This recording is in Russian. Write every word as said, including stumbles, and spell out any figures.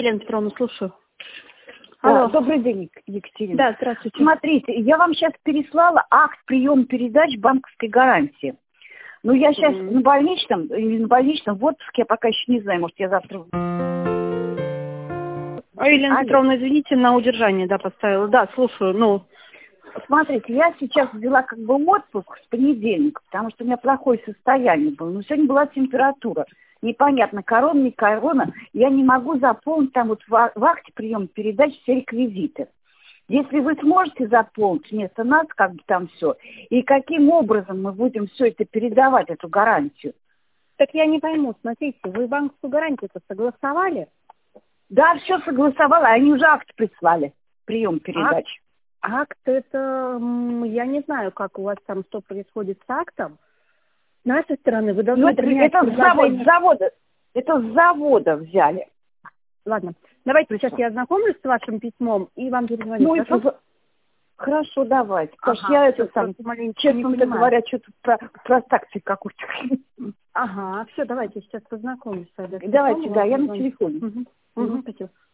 Елена Петровна, слушаю. Алло. Да, добрый день, Екатерина. Да, здравствуйте. Смотрите, я вам сейчас переслала акт приема передач банковской гарантии. Ну, я сейчас mm-hmm. на больничном, на больничном, в отпуске, я пока еще не знаю, может, я завтра... А, Елена а, Петровна, извините, на удержание, да, поставила. Да, слушаю, ну... Смотрите, я сейчас взяла как бы отпуск с понедельника, потому что у меня плохое состояние было. Но сегодня была температура. Непонятно, корона, не корона. Я не могу заполнить там вот в акте приема передач все реквизиты. Если вы сможете заполнить вместо нас, как бы там все, и каким образом мы будем все это передавать, эту гарантию? Так я не пойму, смотрите, вы банковскую гарантию-то согласовали? Да, все согласовала, они уже акт прислали, прием передач. Акт, это, я не знаю, как у вас там что происходит с актом. С нашей стороны вы должны... Ну, это, это с завода, завода, это с завода взяли. Ладно, давайте Пришла. Сейчас я ознакомлюсь с вашим письмом и вам перезвоню. Ну, хорошо? Это... Хорошо, давайте. Потому ага, что я это сам, честно говоря, что-то про, про такси какую-то. Ага, все, давайте сейчас познакомимся. Давайте, да, я на телефоне. Угу. Угу. Угу.